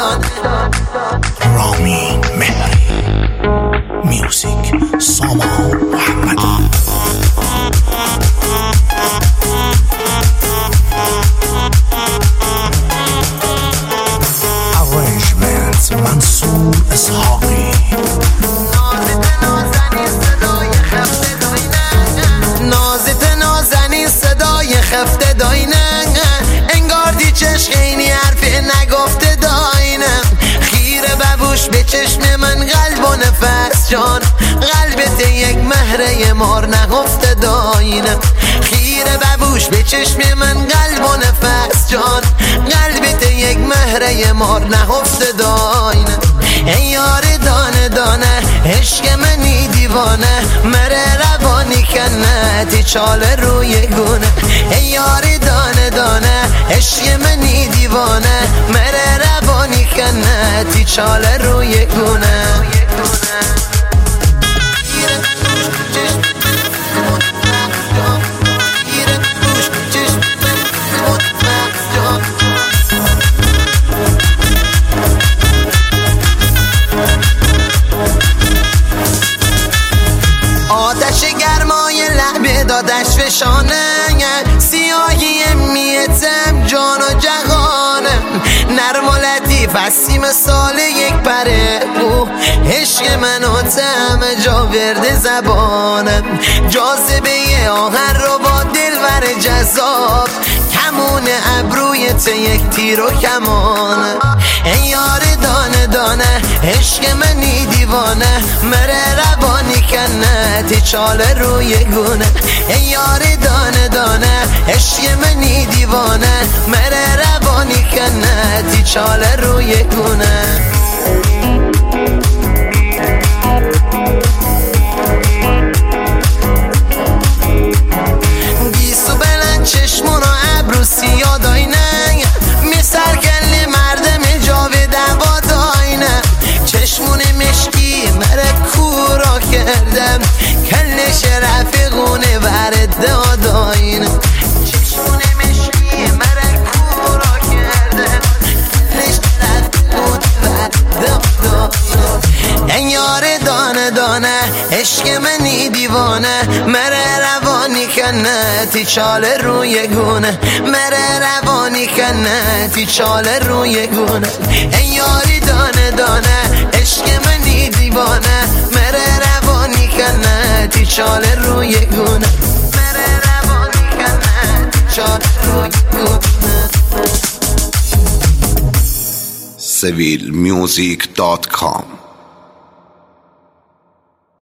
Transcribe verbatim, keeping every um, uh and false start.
دانه. رامین مهری، میوزیک سامان محمدی. Arrangement منصور اسحاقی. نازت نازنین صدای خفته داینه، انگار دی چشم خیلی حرف نگفته داینه. خیره ببوش به چشم من قلب و نفس جان، قلبت یک مهره مار نهفته داینه. خیره ببوش به چشم من قلب و نفس جان، قلبت یک مهره مار نهفته داینه. ای یار دانه دانه عشق منی دیوانه، مره روانی کنه تی چاله روی گونه. ای یار دانه دانه عشق منی دیوانه، مره روانی کنه تی چاله روی گونه. آتش گرمای لبه دادش فشانه، سیاهی میتم جان و جهانه. نرم و لطیف هستی مثال یک پره او، عشق من و طعم جاورد زبانم. جاذبه آهن رو با دلور جذاب، کمون ابروی ته یک تیر و کمانه. ای یار دانه دانه عشق منی دیوانه، مره روانی کنه تی چاله روی گونه. ای یار دانه دانه عشق منی دیوانه، مره روانی کنه تی چاله روی گونه. گیسو بلند چشمون و ابرو سیاه داینه، میسر کلی مردم جاوی دوا داینه. چشمون مشکی مره کورا کردم، کلش رفیقونه ورد داینه. چشمون مشکی مره کورا کردم، کلش رفیقونه ورد داینه. ای یار دانه دانه عشق منی دیوانه، مره روانی کنه تی چاله روی گونه. مره روانی کنه تی چاله روی گونه. ای یاری دانه دانه عشق منی دیوانه، مره روانی کنه تی چاله روی گونه. مره روانی کنه تی چاله روی گونه. سویل میوزیک دات کام